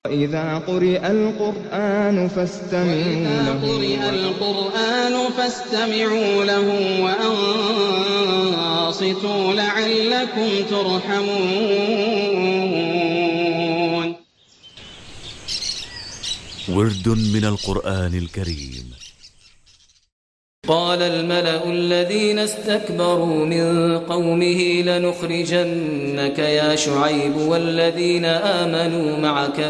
وإذا قرئ القرآن فاستمعوا له وأنصتوا لعلكم ترحمون. ورد من القرآن الكريم. قال الملأ الذين استكبروا من قومه لنخرجنك يا شعيب والذين آمنوا معك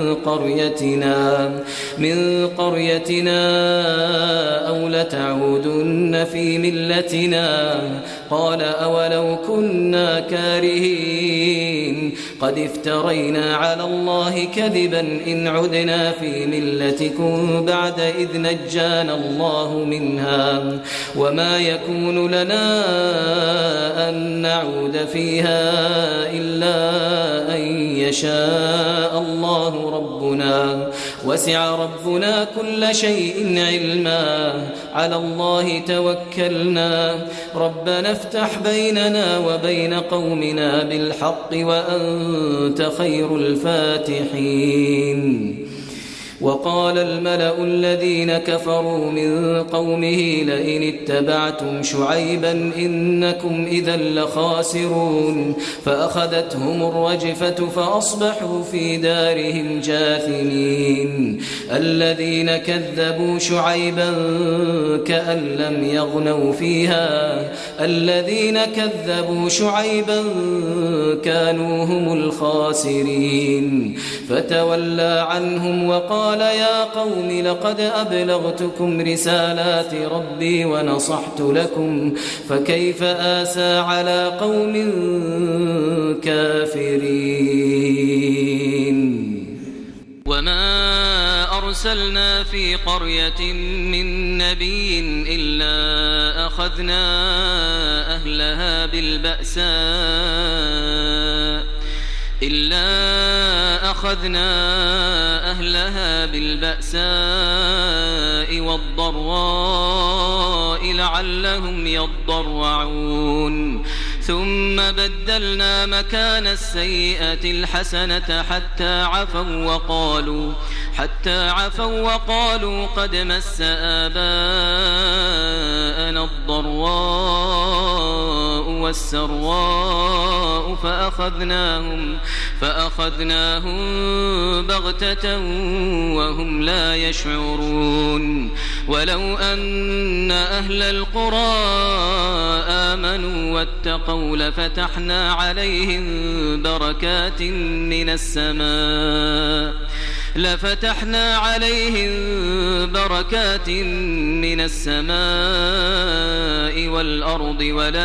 من قريتنا أو لتعودن في ملتنا. قال أولو كنا كارهين قد افترينا على الله كذبا إن عدنا في ملتكم بعد إذ نجانا الله منها وما يكون لنا أن نعود فيها إلا أن يشاء الله ربنا وسع ربنا كل شيء علما على الله توكلنا ربنا افتح بيننا وبين قومنا بالحق وأنت خير الفاتحين. وقال الملأ الذين كفروا من قومه لئن اتبعتم شعيبا إنكم إذا لخاسرون فأخذتهم الرجفة فأصبحوا في دارهم جاثمين. الذين كذبوا شعيبا كأن لم يغنوا فيها الذين كذبوا شعيبا كانوا هم الخاسرين. فتولى عنهم وقال يا قوم لقد أبلغتكم رسالات ربي ونصحت لكم فكيف آسى على قوم كافرين. وما أرسلنا في قرية من نبي إلا أخذنا أهلها بالبأساء والضراء لعلهم يضرعون. ثم بدلنا مكان السيئة الحسنة حتى عفوا وقالوا قد مس آباءنا الضراء والسراء فأخذناهم بغتة وهم لا يشعرون. ولو أن أهل القرى آمنوا واتقوا لفتحنا عليهم بركات من السماء والأرض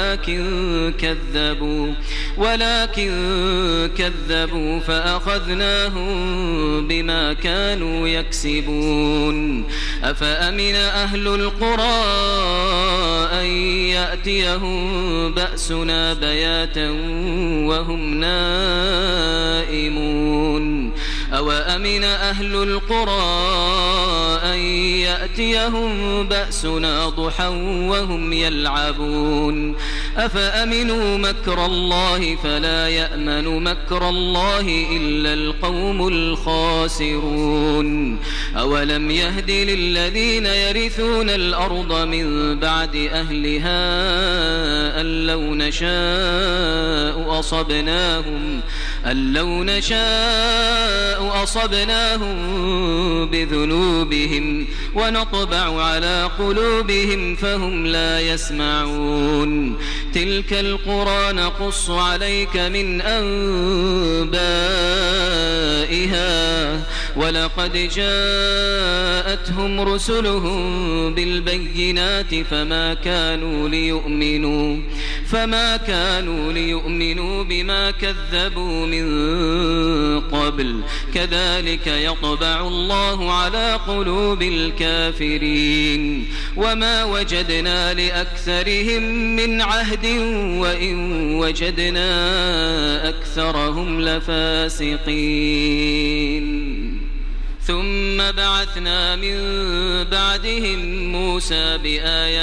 ولكن كذبوا فأخذناهم بما كانوا يكسبون. أفأمن أهل القرى أن يأتيهم بأسنا بياتا وهم نائمون. أوأمن أهل القرى أن يأتيهم بأسنا ضحى وهم يلعبون. أفأمنوا مكر الله فلا يأمن مكر الله إلا القوم الخاسرون. أولم يهد للذين يرثون الأرض من بعد أهلها أن لو نشاء أصبناهم بذنوبهم ونطبع على قلوبهم فهم لا يسمعون. تلك القرى نقص عليك من أنبائها ولقد جاءتهم رسلهم بالبينات فما كانوا ليؤمنوا بما كذبوا من قبل كذلك يطبع الله على قلوب الكافرين. وما وجدنا لأكثرهم من عهد وإن وجدنا أكثرهم لفاسقين. ثم بعثنا من بعدهم موسى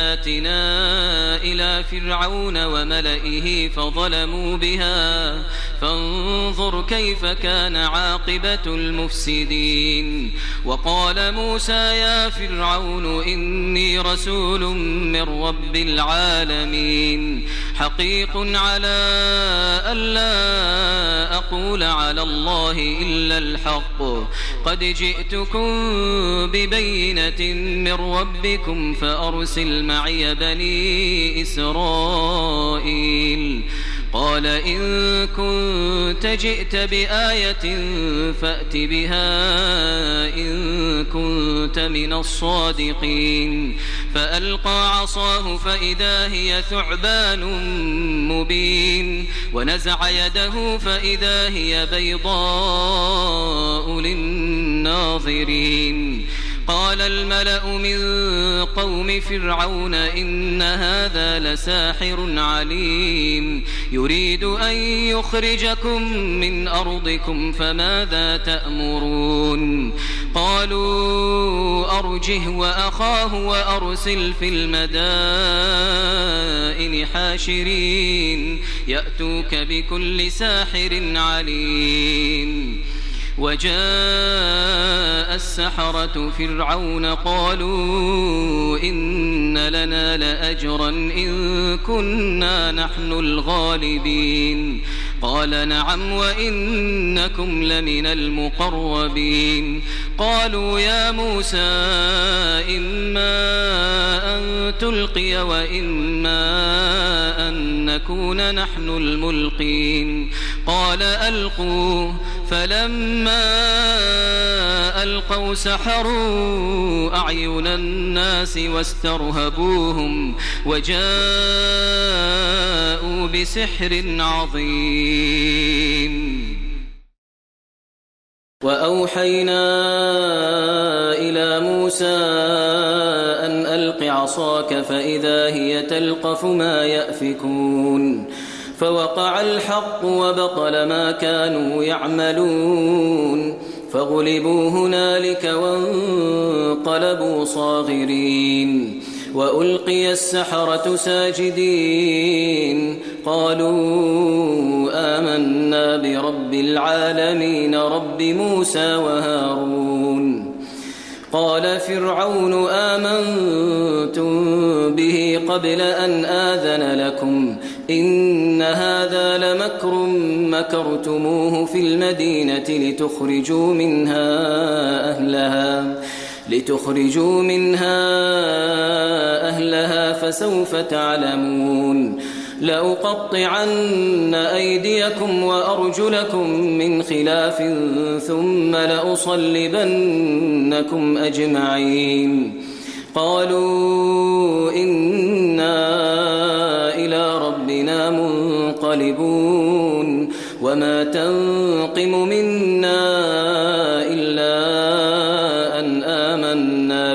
بآياتنا إلى فرعون وملئه فانظر كيف كان عاقبة المفسدين. وقال موسى يا فرعون إني رسول من رب العالمين حقيق على ألا أقول على الله إلا الحق قد جئتكم ببينة من ربكم فأرسل معي بني إسرائيل. قال إن كنت جئت بآية فأت بها إن كنت من الصادقين. فألقى عصاه فإذا هي ثعبان مبين ونزع يده فإذا هي بيضاء للناظرين. قال الملأ من قوم فرعون إن هذا لساحر عليم يريد أن يخرجكم من أرضكم فماذا تأمرون. قالوا أرجه وأخاه وأرسل في المدائن حاشرين يأتوك بكل ساحر عليم. وجاء السحرة فرعون قالوا إن لنا لأجرا إن كنا نحن الغالبين. قال نعم وإنكم لمن المقربين. قالوا يا موسى إما أن تلقي وإما أن نكون نحن الملقين. قال ألقوا. فلما ألقوا سحروا أعين الناس واسترهبوهم وجاءوا بسحر عظيم. وأوحينا إلى موسى أن ألق عصاك فإذا هي تلقف ما يأفكون. فوقع الحق وبطل ما كانوا يعملون فغلبوا هنالك وانقلبوا صاغرين. وألقي السحرة ساجدين قالوا آمنا برب العالمين رب موسى وهارون. قال فرعون آمنتم به قبل أن آذن لكم إن هذا لمكر مكرتموه في المدينة لتخرجوا منها أهلها فسوف تعلمون. لأقطعن أيديكم وأرجلكم من خلاف ثم لأصلبنكم أجمعين. قالوا إنا إلى ربنا منقلبون وما تنقم منا إلا أن آمنا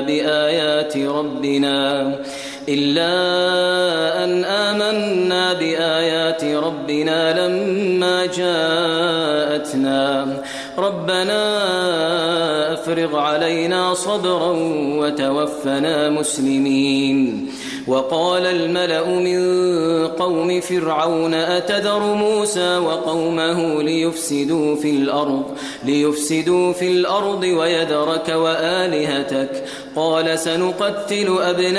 بآيات ربنا لما جاءتنا ربنا أفرغ علينا صبرا وتوفنا مسلمين. وقال الملأ من قوم فرعون أتذر موسى وقومه ليفسدوا في الأرض ويذرك وآلهتك قال سنقتل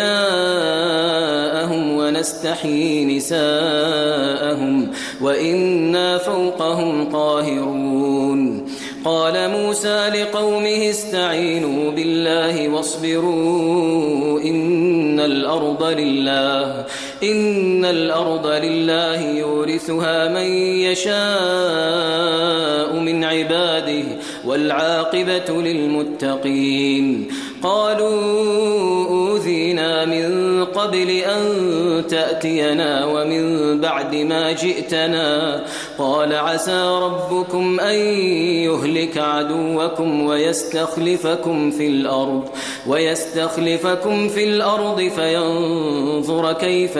أبناءهم ونستحيي نساءهم وإنا فوقهم قاهرون. قال موسى لقومه استعينوا بالله واصبروا إن الأرض لله يورثها من يشاء من عباده والعاقبة للمتقين. قالوا أوذينا من قبل أن تأتينا ومن بعد ما جئتنا قال عسى ربكم أن يهلك عدوكم ويستخلفكم في الأرض فينظر كيف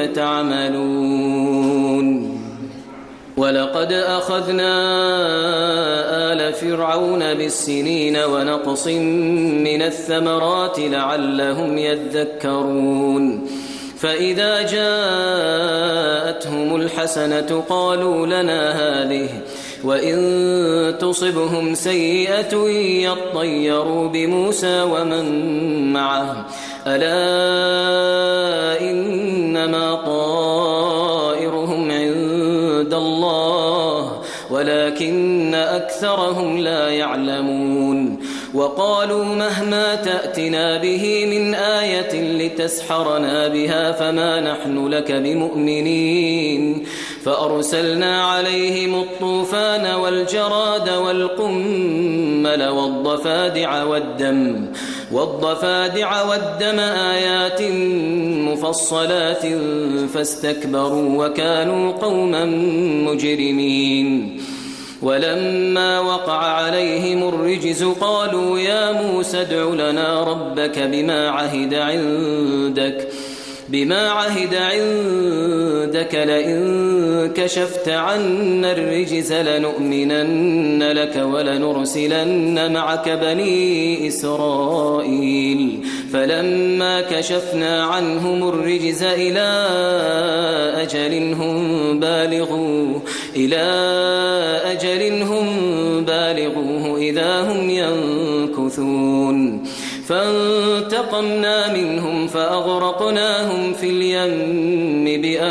تعملون. ولقد أخذنا آل فرعون بالسنين ونقص من الثمرات لعلهم يذكرون. فإذا جاءتهم الحسنة قالوا لنا هذه وإن تصبهم سيئة يطيروا بموسى ومن معه ألا إنما طائرهم عند الله ولكن أكثرهم لا يعلمون وقالوا مهما تأتنا به من آية لتسحرنا بها فما نحن لك بمؤمنين فأرسلنا عليهم الطوفان والجراد والقمل والضفادع والدم آيات مفصلات فاستكبروا وكانوا قوما مجرمين ولما وقع عليهم الرجز قالوا يا موسى ادع لنا ربك بما عهد عندك لئن كشفت عنا الرجز لنؤمنن لك ولنرسلن معك بني إسرائيل فلما كشفنا عنهم الرجز إلى أجل هم بالغوه إذا هم ينكثون فانتقمنا منهم فأغرقناهم في اليم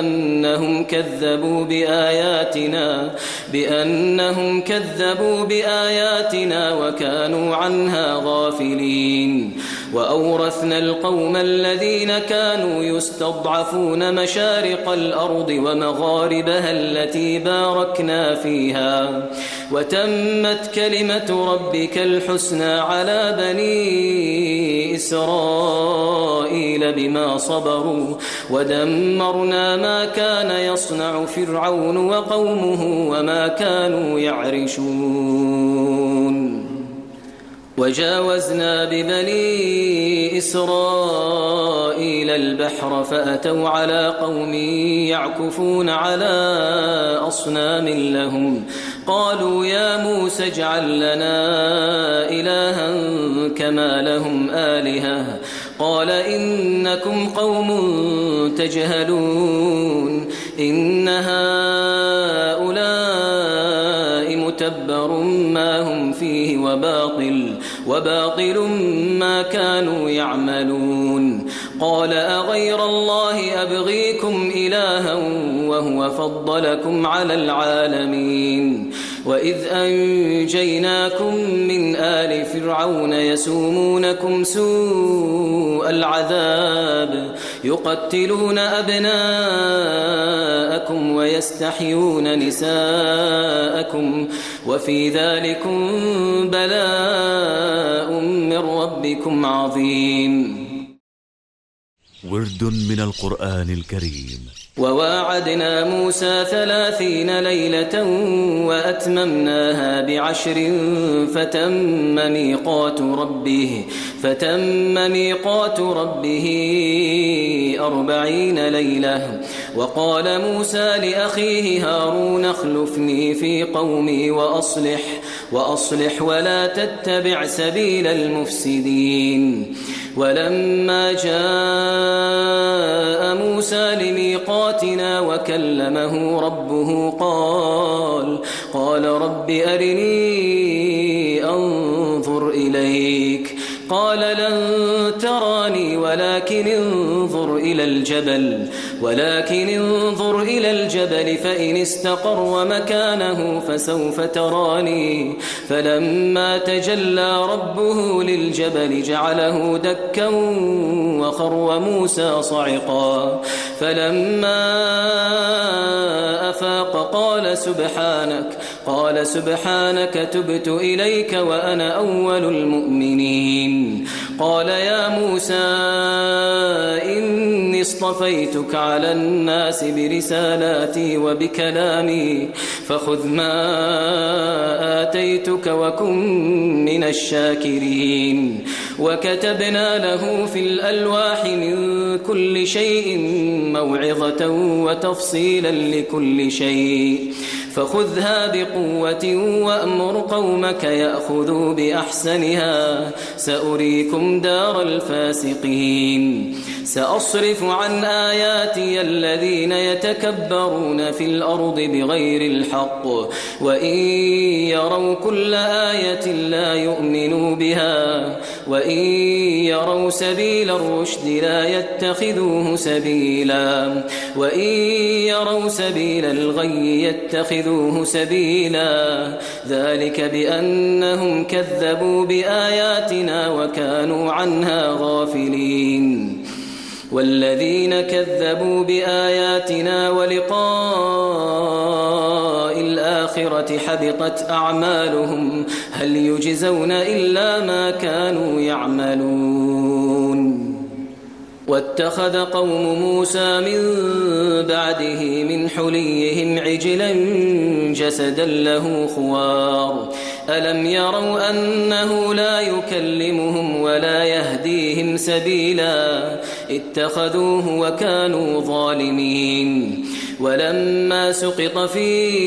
بأنهم كذبوا بآياتنا وكانوا عنها غافلين وأورثنا القوم الذين كانوا يستضعفون مشارق الأرض ومغاربها التي باركنا فيها وتمت كلمة ربك الحسنى على بني إسرائيل بما صبروا ودمرنا ما كان يصنع فرعون وقومه وما كانوا يعرشون وجاوزنا ببني إسرائيل البحر فأتوا على قوم يعكفون على أصنام لهم قالوا يا موسى اجعل لنا إلها كما لهم آلهة قال إنكم قوم تجهلون إن هؤلاء متبر ما هم فيه وباطل ما كانوا يعملون قال أغير الله أبغيكم إلها وهو فضلكم على العالمين وإذ أنجيناكم من آل فرعون يسومونكم سوء العذاب يقتلون أبناءكم ويستحيون نساءكم وفي ذلكم بلاء من ربكم عظيم. ورد من القرآن الكريم. وواعدنا موسى 30 ليلة وأتممناها ب10 فتم ميقات ربه 40 ليلة وقال موسى لأخيه هارون اخلفني في قومي وأصلح ولا تتبع سبيل المفسدين ولما جاء موسى لميقاتنا وكلمه ربه قال رب أرني أنظر إليك قال لن تراني ولكن انظر إلى الجبل فإن استقر مكانه فسوف تراني فلما تجلى ربه للجبل جعله دكا وخر موسى صعقا فلما أفاق قال سبحانك تبت إليك وأنا أول المؤمنين قال يا موسى إني اصطفيتك على الناس برسالاتي وبكلامي فخذ ما آتيتك وكن من الشاكرين وكتبنا له في الألواح من كل شيء موعظة وتفصيلا لكل شيء فخذها بقوة وأمر قومك يأخذوا بأحسنها سأريكم دار الفاسقين سأصرف يصدوا عن آياتي الذين يتكبرون في الأرض بغير الحق وإن يروا كل آية لا يؤمنوا بها وإن يروا سبيل الرشد لا يتخذوه سبيلا وإن يروا سبيل الغي يتخذوه سبيلا ذلك بأنهم كذبوا بآياتنا وكانوا عنها غافلين والذين كذبوا بآياتنا ولقاء الآخرة حبطت أعمالهم هل يجزون إلا ما كانوا يعملون واتخذ قوم موسى من بعده من حليهم عجلا جسدا له خوار ألم يروا أنه لا يكلمهم ولا يهديهم سبيلا اتخذوه وكانوا ظالمين ولما سقط في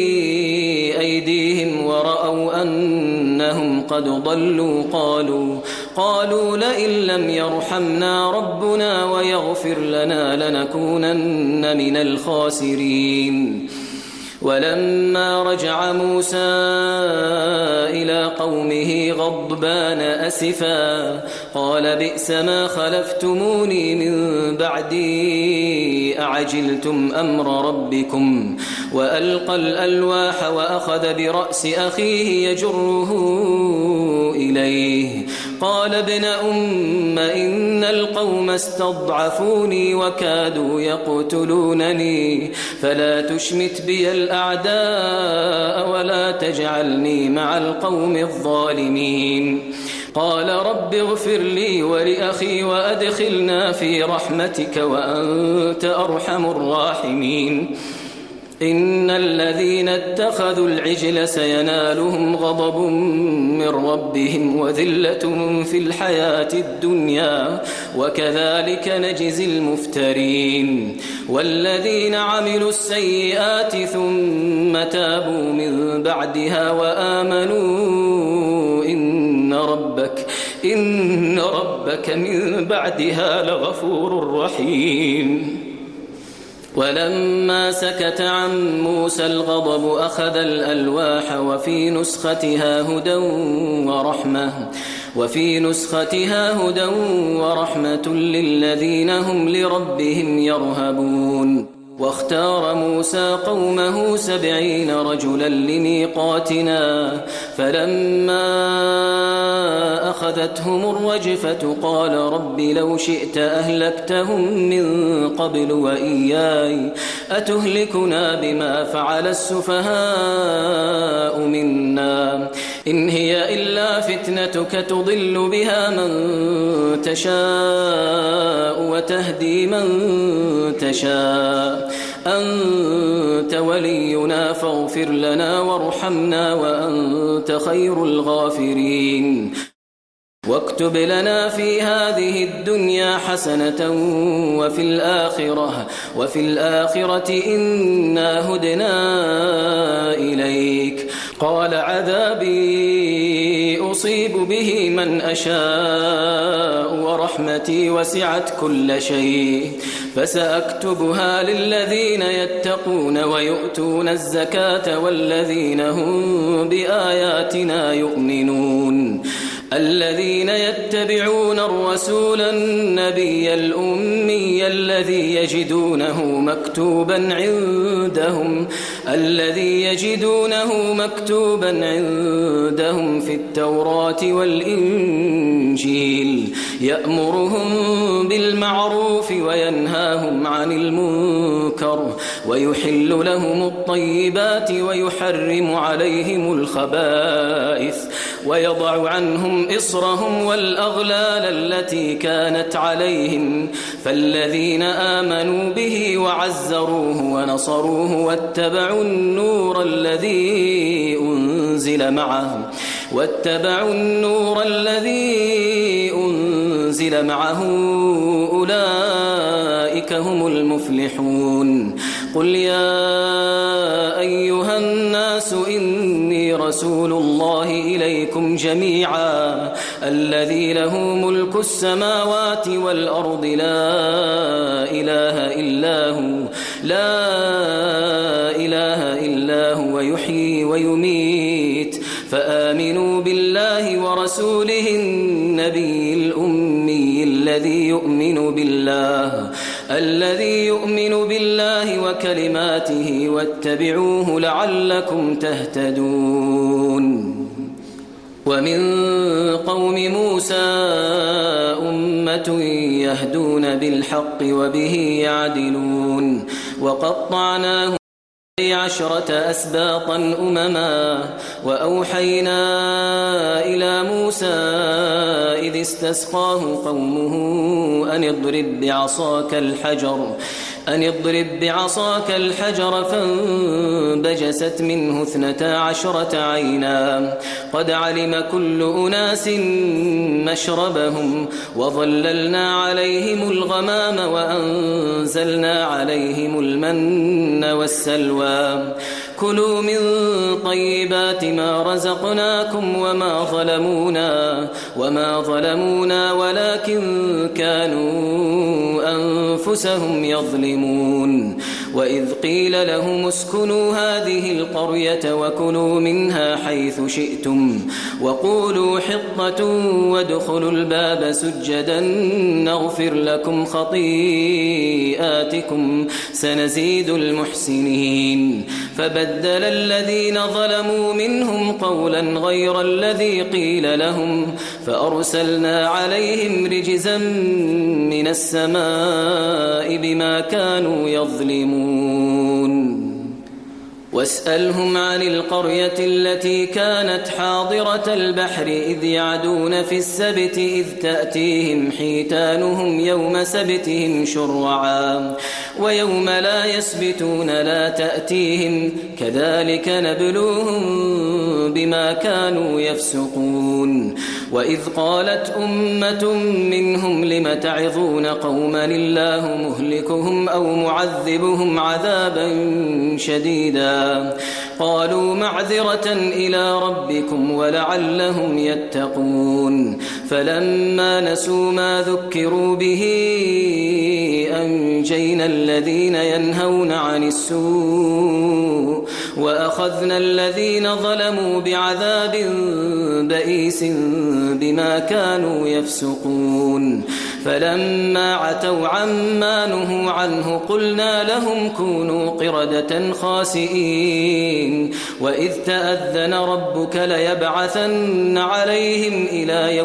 أيديهم ورأوا أنهم قد ضلوا قالوا لئن لم يرحمنا ربنا ويغفر لنا لنكونن من الخاسرين ولما رجع موسى إلى قومه غضبان أسفا قال بئس ما خلفتموني من بعدي أعجلتم أمر ربكم وألقى الألواح وأخذ برأس أخيه يجره إليه قال ابن أم إن القوم استضعفوني وكادوا يقتلونني فلا تشمت بي الأعداء ولا تجعلني مع القوم الظالمين قال رب اغفر لي ولأخي وأدخلنا في رحمتك وأنت أرحم الراحمين إن الذين اتخذوا العجل سينالهم غضب من ربهم وذلة في الحياة الدنيا وكذلك نجزي المفترين والذين عملوا السيئات ثم تابوا من بعدها وآمنوا إن ربك من بعدها لغفور رحيم ولما سكت عن موسى الغضب أخذ الألواح وفي نسختها هدى ورحمة للذين هم لربهم يرهبون واختار موسى قومه 70 رجلا لميقاتنا فلما أخذتهم الرجفة قال رب لو شئت أهلكتهم من قبل وإياي أتهلكنا بما فعل السفهاء منا إن هي إلا فتنتك تضل بها من تشاء وتهدي من تشاء أنت ولينا فاغفر لنا وارحمنا وأنت خير الغافرين واكتب لنا في هذه الدنيا حسنة وفي الآخرة إنا هدنا إليك قال عذابي أصيب به من أشاء ورحمتي وسعت كل شيء فسأكتبها للذين يتقون ويؤتون الزكاة والذين هم بآياتنا يؤمنون الذين يتبعون الرسول النبي الأمي الذي يجدونه مكتوبا عندهم في التوراة والإنجيل يأمرهم بالمعروف وينهاهم عن المنكر ويحل لهم الطيبات ويحرم عليهم الخبائث ويضع عنهم إصرهم والأغلال التي كانت عليهم فالذين آمنوا به وعزروه ونصروه واتبعوا النور الذي أنزل أنزل معه أولئك هم المفلحون. قل يا أيها الناس إني رسول الله إليكم جميعا الذي له ملك السماوات والأرض لا إله إلا هو يحيي ويميت فآمنوا بالله ورسوله النبي الأمي الذي يؤمن بالله وكلماته واتبعوه لعلكم تهتدون. ومن قوم موسى أمة يهدون بالحق وبه يعدلون وقطعناهم 10 أسباطا أمما وأوحينا إلى موسى إذ استسقاه قومه أن اضرب بعصاك الحجر فانبجست منه 12 عينا قد علم كل أناس مشربهم وظللنا عليهم الغمام وأنزلنا عليهم المن والسلوى كلوا من طيبات ما رزقناكم وما ظلمونا ولكن كانوا أنفسهم يظلمون. وإذ قيل لهم اسكنوا هذه القرية وكلوا منها حيث شئتم وقولوا حطة وادخلوا الباب سجدا نغفر لكم خطيئاتكم سنزيد المحسنين. فبدل الذين ظلموا منهم قولا غير الذي قيل لهم فأرسلنا عليهم رجزا من السماء بما كانوا يظلمون. واسألهم عن القرية التي كانت حاضرة البحر إذ يعدون في السبت إذ تأتيهم حيتانهم يوم سبتهم شرعا ويوم لا يسبتون لا تأتيهم كذلك نبلوهم بما كانوا يفسقون. وإذ قالت أمة منهم لم تعظون قوما الله مهلكهم أو معذبهم عذابا شديدا قالوا معذرة إلى ربكم ولعلهم يتقون. فلما نسوا ما ذكروا به أنجينا الذين ينهون عن السوء وأخذنا الذين ظلموا بعذاب بئيس بما كانوا يفسقون. فلما عتوا عما نهوا عنه قلنا لهم كونوا قردة خاسئين. وإذ تأذن ربك ليبعثن عليهم إلى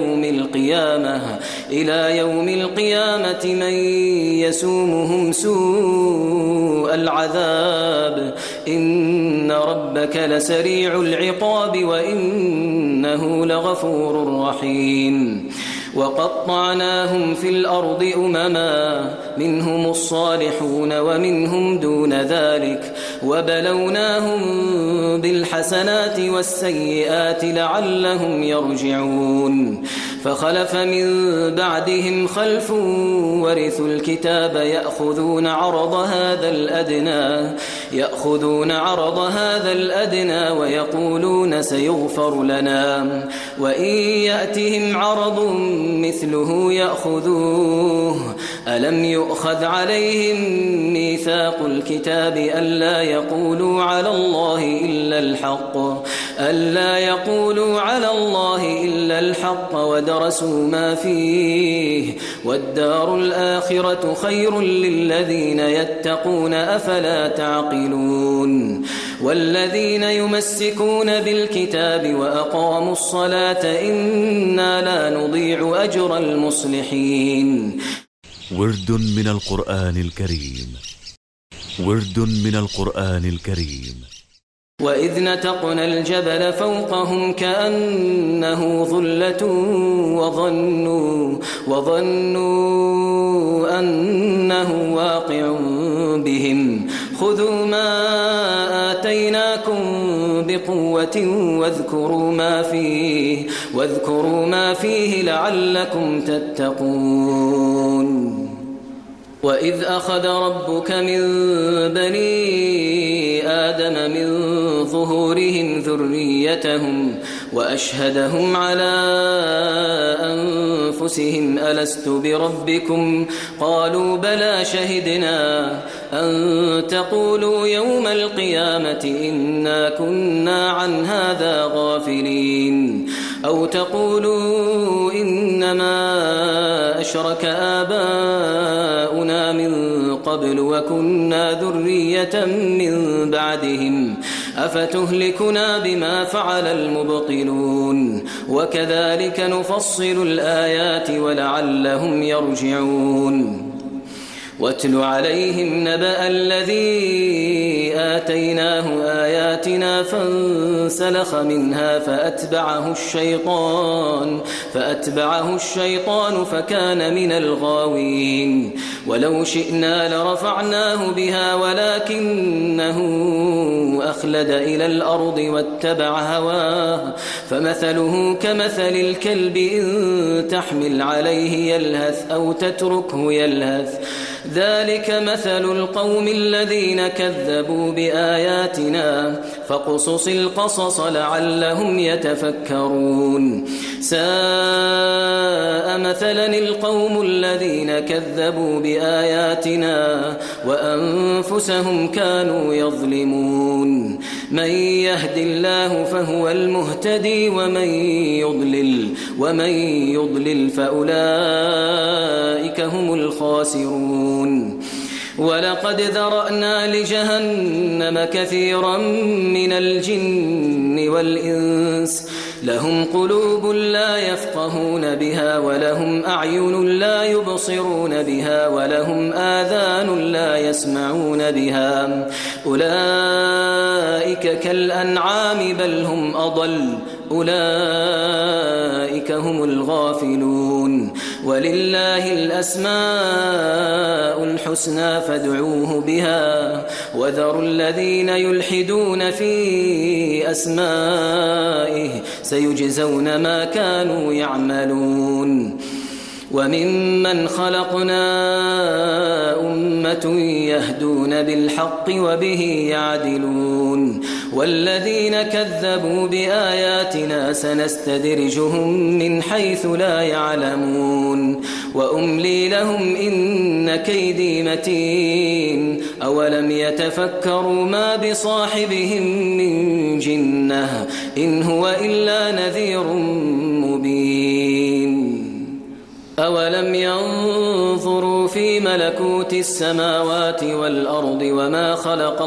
يوم القيامة من يسومهم سوء العذاب إن ربك لسريع العقاب وإنه لغفور رحيم. وقطعناهم في الأرض أمما منهم الصالحون ومنهم دون ذلك وبلوناهم بالحسنات والسيئات لعلهم يرجعون. فخلف من بعدهم خلف ورثوا الكتاب يأخذون عرض هذا الأدنى ويقولون سيغفر لنا وإن يأتهم عرض مثله يأخذوه. ألم يؤخذ عليهم ميثاق الكتاب ألا يقولوا على الله إلا الحق ودرسوا ما فيه والدار الآخرة خير للذين يتقون أفلا تعقلون. والذين يمسكون بالكتاب وأقاموا الصلاة إنا لا نضيع أجر المصلحين. ورد من القرآن الكريم. وإذ نتقنا الجبل فوقهم كأنه ظلة وظنوا أنه واقع بهم خذوا ما آتيناكم بقوة واذكروا ما فيه لعلكم تتقون. وإذ أخذ ربك من بني آدم من ظهورهم ذريتهم وأشهدهم على أنفسهم ألست بربكم قالوا بلى شهدنا أن تقولوا يوم القيامة إنا كنا عن هذا غافلين أو تقولوا إنما أشرك آباؤنا من قبل وكنا ذرية من بعدهم أفتهلكنا بما فعل المبطلون وكذلك نفصل الآيات ولعلهم يرجعون. واتل عليهم نبأ الذي آتيناه آياتنا فانسلخ منها فأتبعه الشيطان فكان من الغاوين. ولو شئنا لرفعناه بها ولكنه أخلد إلى الأرض واتبع هواه فمثله كمثل الكلب إن تحمل عليه يلهث أو تتركه يلهث ذلك مثل القوم الذين كذبوا بآياتنا فاقصص القصص لعلهم يتفكرون. ساء مثلا القوم الذين كذبوا بآياتنا وأنفسهم كانوا يظلمون. من يهد الله فهو المهتدي ومن يضلل فأولئك هم الخاسرون. ولقد ذرأنا لجهنم كثيرا من الجن والإنس لهم قلوب لا يفقهون بها ولهم أعين لا يبصرون بها ولهم آذان لا يسمعون بها أولئك كالأنعام بل هم أضل أولئك هم الغافلون. ولله الأسماء الحسنى فادعوه بها وذروا الذين يلحدون في أسمائه سيجزون ما كانوا يعملون. وممن خلقنا أمة يهدون بالحق وبه يعدلون. والذين كذبوا بآياتنا سنستدرجهم من حيث لا يعلمون وأملي لهم إن كيدي متين. أولم يتفكروا ما بصاحبهم من جنة إن هو إلا نذير مبين. أولم ينظروا في ملكوت السماوات والأرض وما خلق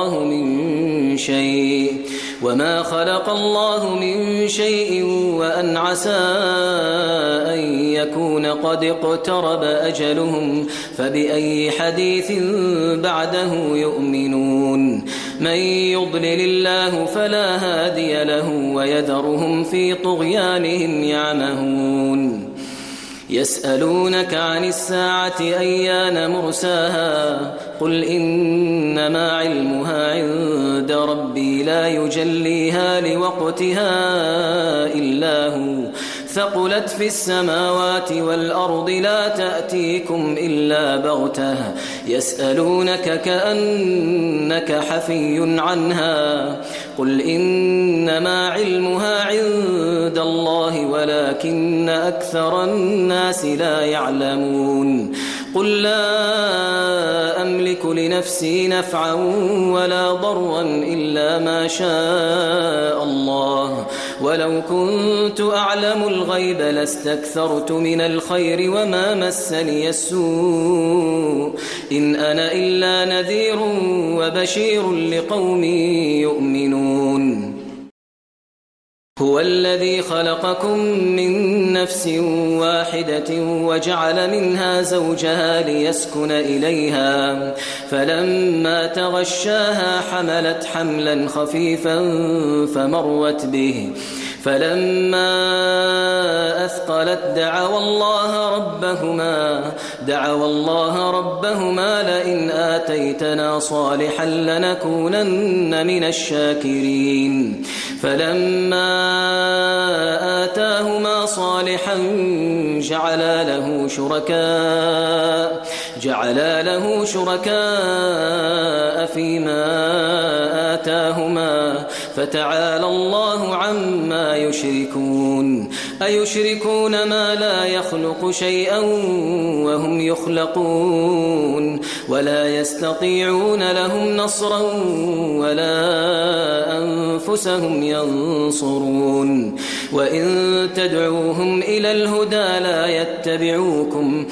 الله من شيء وأن عسى أن يكون قد اقترب أجلهم فبأي حديث بعده يؤمنون. من يضلل الله فلا هادي له ويذرهم في طغيانهم يعمهون. يسألونك عن الساعة أيان مرساها قل إنما علمها عند ربي لا يجليها لوقتها إلا هو ثقلت في السماوات والأرض لا تأتيكم إلا بغتة يسألونك كأنك حفي عنها قل إنما علمها عند الله ولكن أكثر الناس لا يعلمون. قل لا أملك لنفسي نفعا ولا ضرا إلا ما شاء الله ولو كنت أعلم الغيب لاستكثرت من الخير وما مسني السوء إن أنا إلا نذير وبشير لقوم يؤمنون. هو الذي خلقكم من نفس واحدة وجعل منها زوجها ليسكن إليها فلما تغشاها حملت حملا خفيفا فلما أثقلت دعوا الله ربهما لئن آتيتنا صالحا لنكونن من الشاكرين فلما آتاهما صالحا جعلا له شركاء فيما آتاهما فتعالى الله عما يشركون أيشركون ما لا يخلق شيئا وهم يخلقون ولا يستطيعون لهم نصرا ولا أنفسهم ينصرون وإن تدعوهم إلى الهدى لا يتبعوكم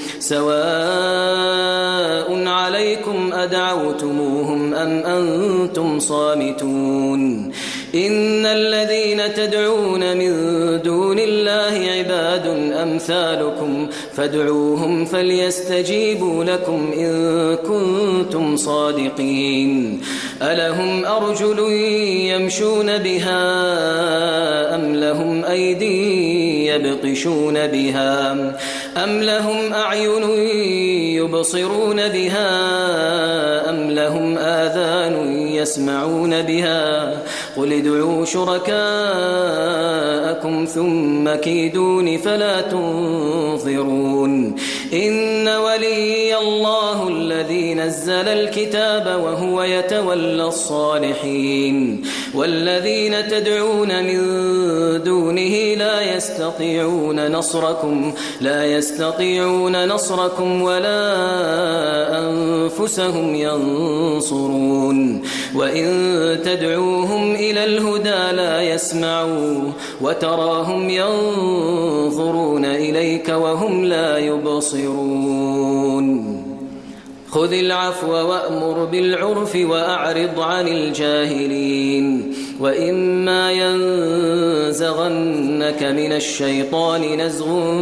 سواء عليكم أدعوتموهم أم أنتم صامتون إن الذين تدعون من دون الله عباد أمثالكم فادعوهم فليستجيبوا لكم إن كنتم صادقين ألهم أرجل يمشون بها أم لهم أيدي يبطشون بها أم لهم أعين يبصرون بها أم لهم آذان يسمعون بها قل ادعوا شركاءكم ثم كيدون فلا تنظرون إن ولي الله الذي نزل الكتاب وهو يتولى الصالحين والذين تدعون من دونه لا يستطيعون نصركم ولا أنفسهم ينصرون وإن تدعوهم إلى الهدى لا يسمعوا وتراهم ينظرون إليك وهم لا يبصرون خذ العفو وأمر بالعرف وأعرض عن الجاهلين وإما ينزغنك من الشيطان نزغ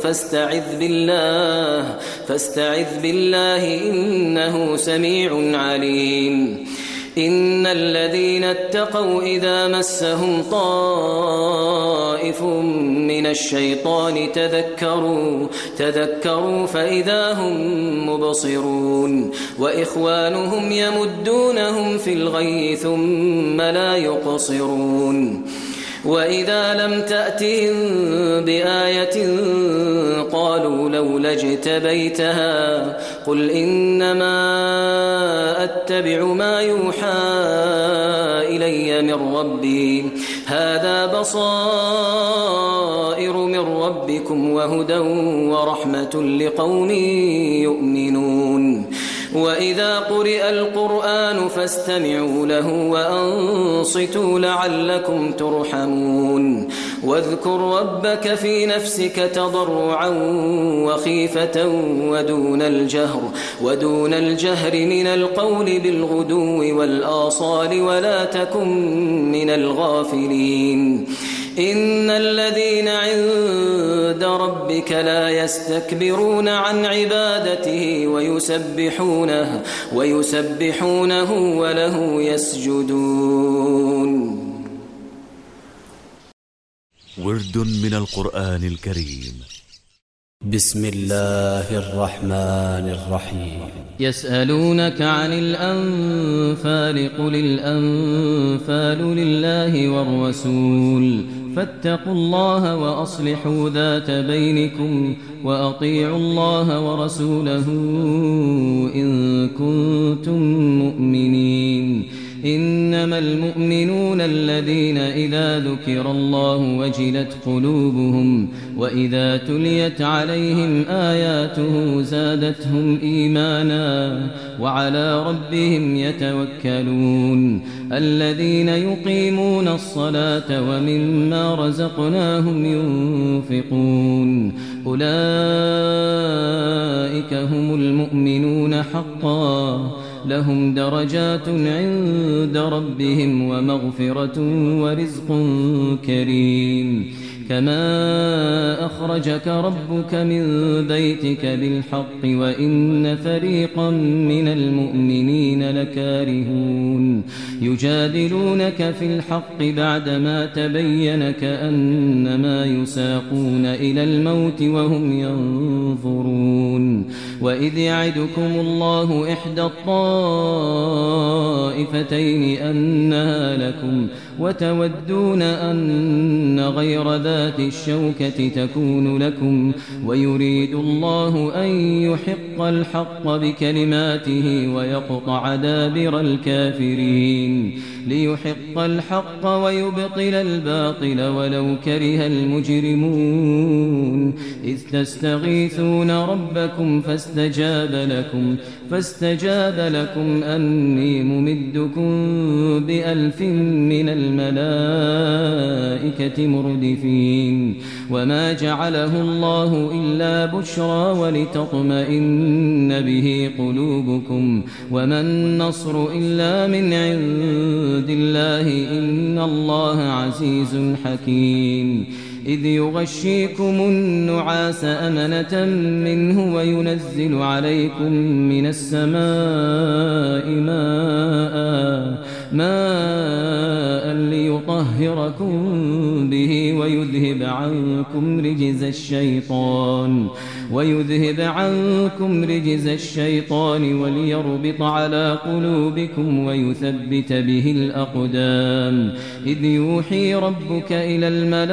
فاستعذ بالله إنه سميع عليم إن الذين اتقوا إذا مسهم طائف من الشيطان تذكروا فإذا هم مبصرون وإخوانهم يمدونهم في الغي ثم لا يقصرون وإذا لم تأتهم بآية قالوا لولا اجتبيتها قل إنما أتبع ما يوحى إلي من ربي هذا بصائر من ربكم وهدى ورحمة لقوم يؤمنون وإذا قرئ القرآن فاستمعوا له وأنصتوا لعلكم ترحمون واذكر ربك في نفسك تضرعا وخيفة ودون الجهر من القول بالغدو والآصال ولا تكن من الغافلين إن الذين عند ربك لا يستكبرون عن عبادته ويسبحونه وله يسجدون. ورد من القرآن الكريم. بسم الله الرحمن الرحيم. يسألونك عن الأنفال قل الأنفال لله والرسول فاتقوا الله وأصلحوا ذات بينكم وأطيعوا الله ورسوله إن كنتم مؤمنين. إنما المؤمنون الذين إذا ذكر الله وجلت قلوبهم وإذا تليت عليهم آياته زادتهم إيمانا وعلى ربهم يتوكلون. الذين يقيمون الصلاة ومما رزقناهم ينفقون أولئك هم المؤمنون حقا لهم درجات عند ربهم ومغفرة ورزق كريم. كما أخرجك ربك من بيتك بالحق وإن فريقا من المؤمنين لكارهون يجادلونك في الحق بعدما تبين كأنما يساقون إلى الموت وهم ينظرون وإذ يعدكم الله إحدى الطائفتين أنها لكم وتودون أن غير ذات الشوكة تكون لكم ويريد الله أن يحق الحق بكلماته ويقطع دابر الكافرين ليحق الحق ويبطل الباطل ولو كره المجرمون إذ تستغيثون ربكم فاستجاب لكم أني ممدكم ب1000 من الملائكة مردفين وما جعله الله إلا بشرى ولتطمئن به قلوبكم وما النصر إلا من عند الله إن الله عزيز حكيم إذ يغشيكم النعاس أمنة منه وينزل عليكم من السماء ماء ليطهركم به ويذهب عنكم رجز الشيطان وليربط على قلوبكم ويثبت به الأقدام إذ يوحي ربك إلى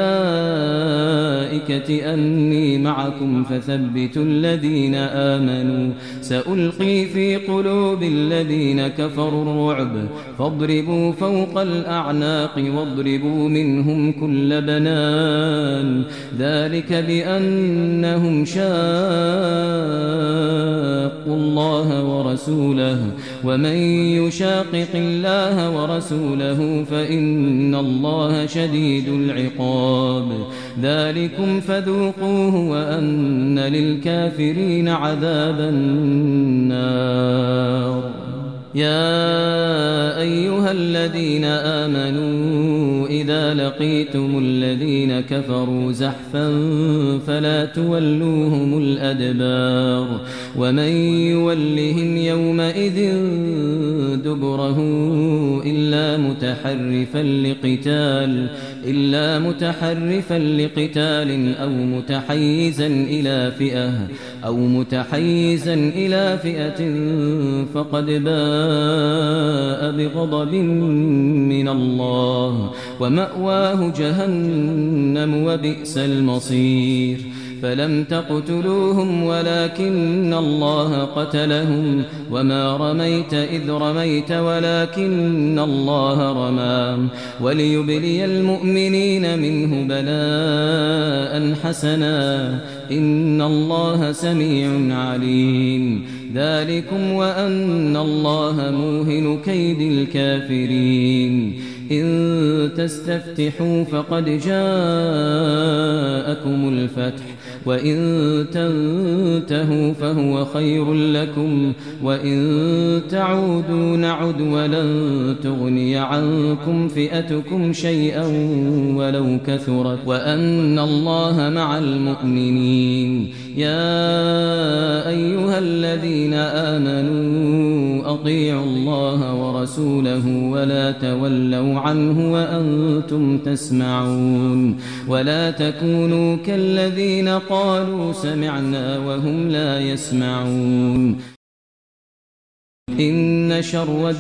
الملائكة أني معكم فثبتوا الذين آمنوا سألقي في قلوب الذين كفروا الرعب فاضربوا فوق الأعناق واضربوا منهم كل بنان ذلك بأنهم شاقوا الله ورسوله ومن يشاقق الله ورسوله فإن الله شديد العقاب ذلكم فذوقوه وأن للكافرين عذاب النار يا أيها الذين آمنوا إذا لقيتم الذين كفروا زحفا فلا تولوهم الأدبار ومن يولهم يومئذ دبره إلا متحرفا لقتال أو متحيزا إلى فئة فقد باء بغضب من الله ومأواه جهنم وبئس المصير فلم تقتلوهم ولكن الله قتلهم وما رميت إذ رميت ولكن الله رمى وليبلي المؤمنين منه بلاء حسنا إن الله سميع عليم ذلكم وأن الله موهن كيد الكافرين إن تستفتحوا فقد جاءكم الفتح وإن تنتهوا فهو خير لكم وإن تعودوا نعد ولن تغني عنكم فئتكم شيئا ولو كثرت وأن الله مع المؤمنين يا أيها الذين آمنوا أطيعوا الله ورسوله ولا تولوا عنه وأنتم تسمعون ولا تكونوا كالذين قالوا سمعنا وهم لا يسمعون إن شر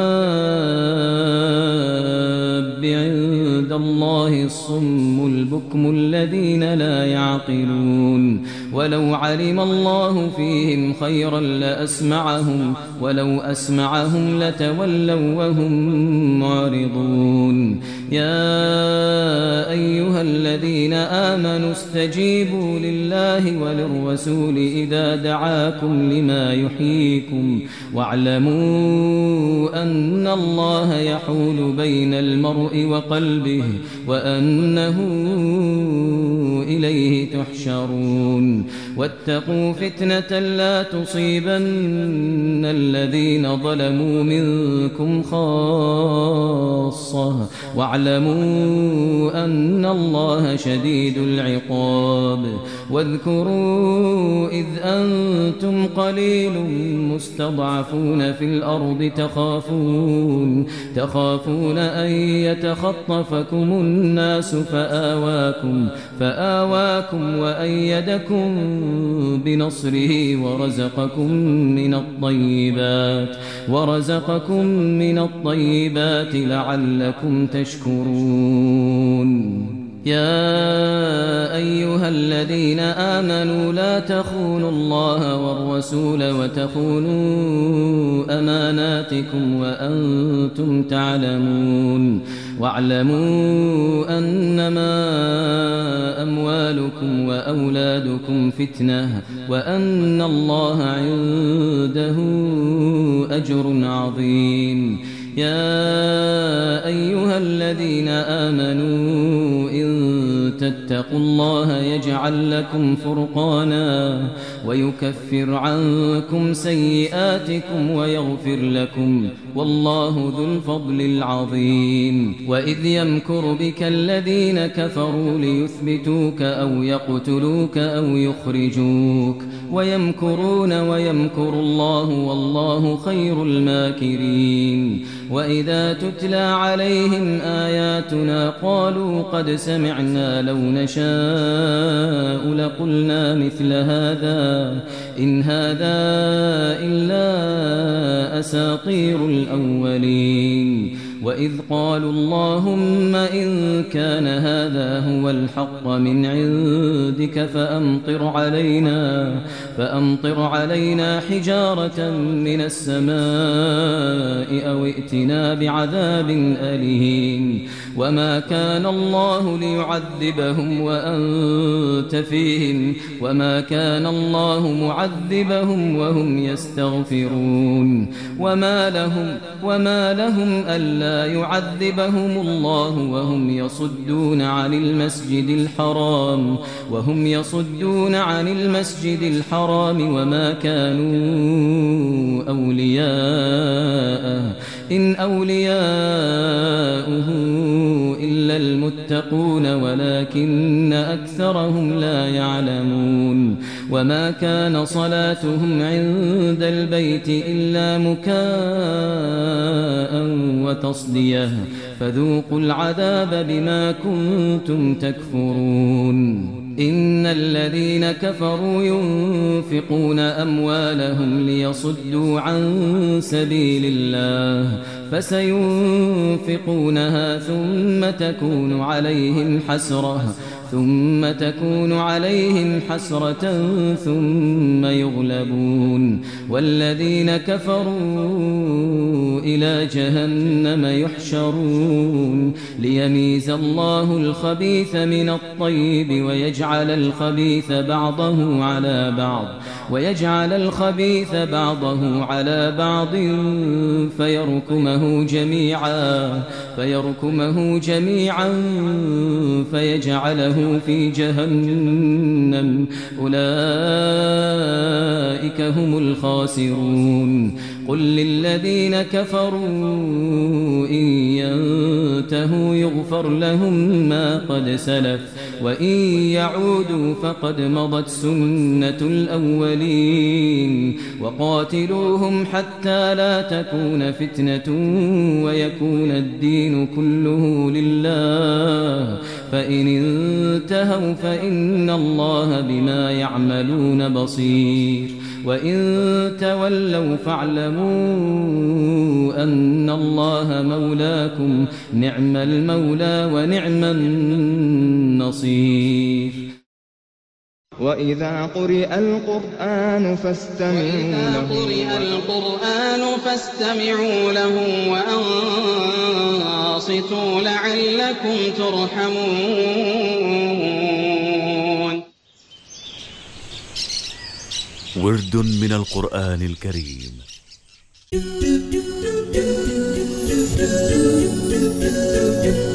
الدواب عند الله الصم البكم الذين لا يعقلون ولو علم الله فيهم خيرا لأسمعهم ولو أسمعهم لتولوا وهم معرضون يا أيها الذين آمنوا استجيبوا لله وللرسول إذا دعاكم لما يحييكم واعلموا أن الله يحول بين المرء وقلبه وأنه إليه تحشرون واتقوا فتنة لا تصيبن الذين ظلموا منكم خاصة واعلموا أن الله شديد العقاب واذكروا إذ أنتم قليل مستضعفون في الأرض تخافون أن يتخطفكم الناس فآواكم وأيدكم بنصره ورزقكم من الطيبات لعلكم تشكرون يا أيها الذين آمنوا لا تخونوا الله والرسول وتخونوا أماناتكم وأنتم تعلمون واعلموا أنما أموالكم وأولادكم فتنة وأن الله عنده أجر عظيم يا أيها الذين آمنوا إن تتقوا الله يجعل لكم فرقانا ويكفر عنكم سيئاتكم ويغفر لكم والله ذو الفضل العظيم وإذ يمكر بك الذين كفروا ليثبتوك أو يقتلوك أو يخرجوك ويمكرون ويمكر الله والله خير الماكرين وإذا تتلى عليهم آياتنا قالوا قد سمعنا لو نشاء لقلنا مثل هذا إن هذا إلا أساطير الأولين وإذ قالوا اللهم إن كان هذا هو الحق من عندك فأمطر علينا حجارة من السماء أو ائتنا بعذاب أليم وما كان الله ليعذبهم وأنت فيهم وما كان الله معذبهم وهم يستغفرون وما لهم ألا يعذبهم الله وهم يصدون عن المسجد الحرام وما كانوا أولياءه إن أولياؤه إلا المتقون ولكن أكثرهم لا يعلمون وما كان صلاتهم عند البيت إلا مكاء وتصدية فذوقوا العذاب بما كنتم تكفرون إن الذين كفروا ينفقون أموالهم ليصدوا عن سبيل الله فسينفقونها ثم تكون عليهم حسرة ثم يغلبون والذين كفروا إلى جهنم يحشرون ليميز الله الخبيث من الطيب ويجعل الخبيث بعضه على بعض فيركمه جميعا فيجعله في جهنم أولئك هم الخاسرون قل للذين كفروا إن ينتهوا يغفر لهم ما قد سلف وإن يعودوا فقد مضت سنة الأولين وقاتلوهم حتى لا تكون فتنة ويكون الدين كله لله فإن انتهوا فإن الله بما يعملون بصير وإن تولوا فاعلموا أن الله مولاكم نعم المولى ونعم النصير وإذا قرئ القرآن فاستمعوا له وأنصتوا لعلكم ترحمون ورد من القرآن الكريم.